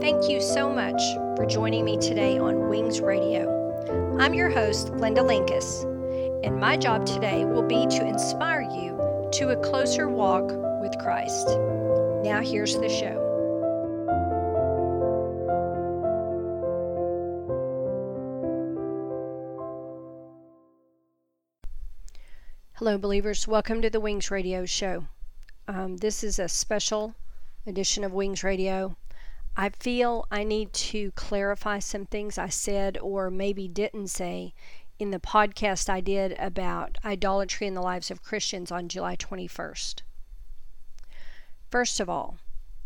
Thank you so much for joining me today on Wings Radio. I'm your host, Linda Linkus, and my job today will be to inspire you to a closer walk with Christ. Now here's the show. Hello, believers. Welcome to the Wings Radio show. This is a special edition of Wings Radio. I feel I need to clarify some things I said or maybe didn't say in the podcast I did about idolatry in the lives of Christians on July 21st. First of all,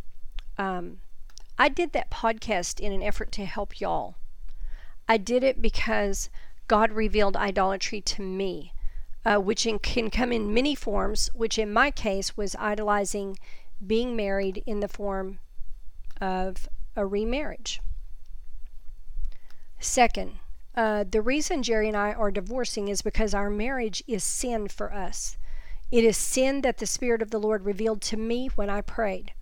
I did that podcast in an effort to help y'all. I did it because God revealed idolatry to me, which can come in many forms, which in my case was idolizing being married in the form of a remarriage. Second, the reason Jerry and I are divorcing is because our marriage is sin for us. It is sin that the Spirit of the Lord revealed to me when I prayed.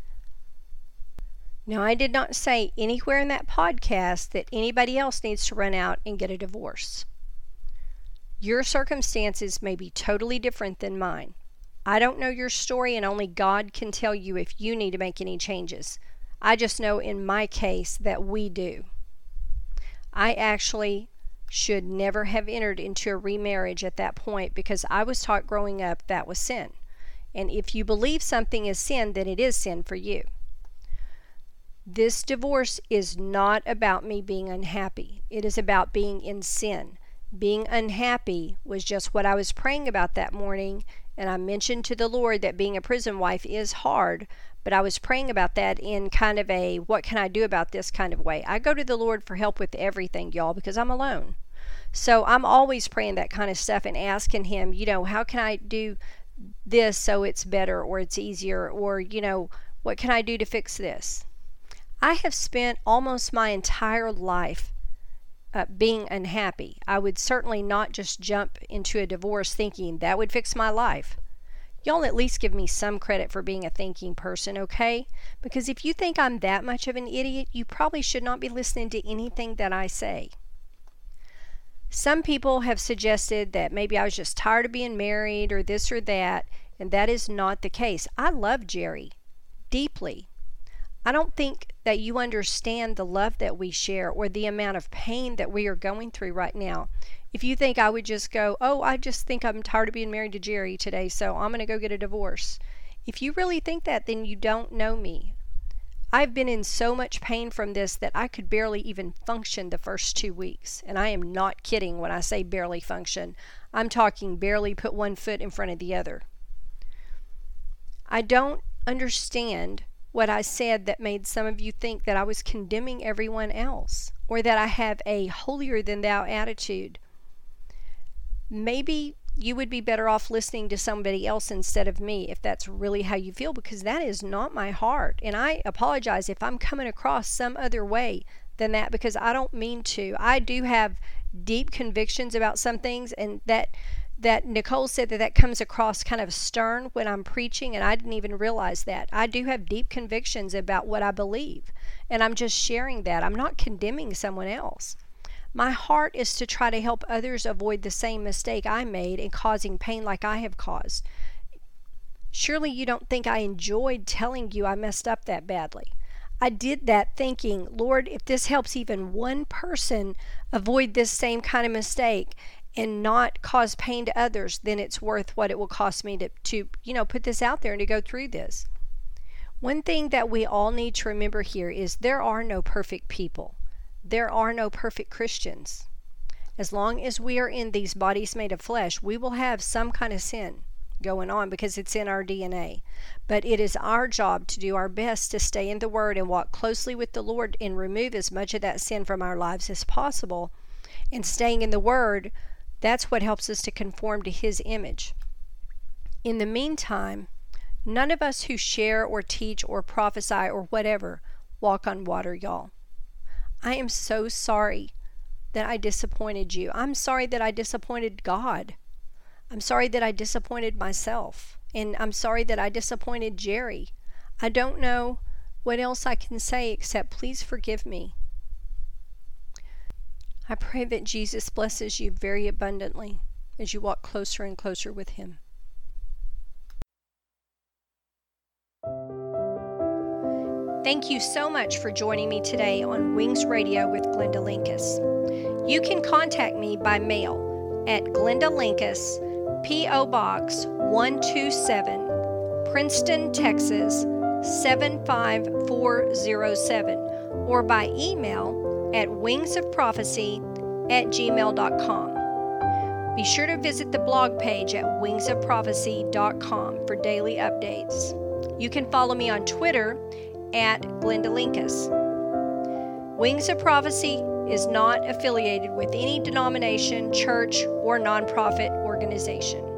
Now, I did not say anywhere in that podcast that anybody else needs to run out and get a divorce. Your circumstances may be totally different than mine. I don't know your story, and only God can tell you if you need to make any changes. I just know in my case that we do. I actually should never have entered into a remarriage at that point because I was taught growing up that was sin. And if you believe something is sin, then it is sin for you. This divorce is not about me being unhappy. It is about being in sin. Being unhappy was just what I was praying about that morning, and I mentioned to the Lord that being a prison wife is hard, but I was praying about that in kind of a what can I do about this kind of way. I go to the Lord for help with everything, y'all, because I'm alone. So I'm always praying that kind of stuff and asking Him, how can I do this so it's better or it's easier, or, what can I do to fix this? I have spent almost my entire life being unhappy. I would certainly not just jump into a divorce thinking that would fix my life. Y'all at least give me some credit for being a thinking person, okay? Because if you think I'm that much of an idiot, you probably should not be listening to anything that I say. Some people have suggested that maybe I was just tired of being married or this or that, and that is not the case. I love Jerry deeply. I don't think that you understand the love that we share or the amount of pain that we are going through right now. If you think I would just go, I just think I'm tired of being married to Jerry today, so I'm going to go get a divorce. If you really think that, then you don't know me. I've been in so much pain from this that I could barely even function the first 2 weeks. And I am not kidding when I say barely function. I'm talking barely put one foot in front of the other. I don't understand what I said that made some of you think that I was condemning everyone else or that I have a holier than thou attitude. Maybe you would be better off listening to somebody else instead of me if that's really how you feel, because that is not my heart. And I apologize if I'm coming across some other way than that, because I don't mean to. I do have deep convictions about some things, and that Nicole said that comes across kind of stern when I'm preaching, and I didn't even realize that. I do have deep convictions about what I believe, and I'm just sharing that. I'm not condemning someone else. My heart is to try to help others avoid the same mistake I made in causing pain like I have caused. Surely you don't think I enjoyed telling you I messed up that badly. I did that thinking, Lord, if this helps even one person avoid this same kind of mistake and not cause pain to others, then it's worth what it will cost me to put this out there and to go through this. One thing that we all need to remember here is there are no perfect people. There are no perfect Christians. As long as we are in these bodies made of flesh, we will have some kind of sin going on because it's in our DNA. But it is our job to do our best to stay in the Word and walk closely with the Lord and remove as much of that sin from our lives as possible. And staying in the Word, that's what helps us to conform to His image. In the meantime, none of us who share or teach or prophesy or whatever walk on water, y'all. I am so sorry that I disappointed you. I'm sorry that I disappointed God. I'm sorry that I disappointed myself. And I'm sorry that I disappointed Jerry. I don't know what else I can say except please forgive me. I pray that Jesus blesses you very abundantly as you walk closer and closer with Him. Thank you so much for joining me today on Wings Radio with Glenda Linkus. You can contact me by mail at Glenda Linkus, P.O. Box 127, Princeton, Texas 75407, or by email at wingsofprophecy@gmail.com. Be sure to visit the blog page at wingsofprophecy.com for daily updates. You can follow me on Twitter at Glenda Linkus. Wings of Prophecy is not affiliated with any denomination, church, or nonprofit organization.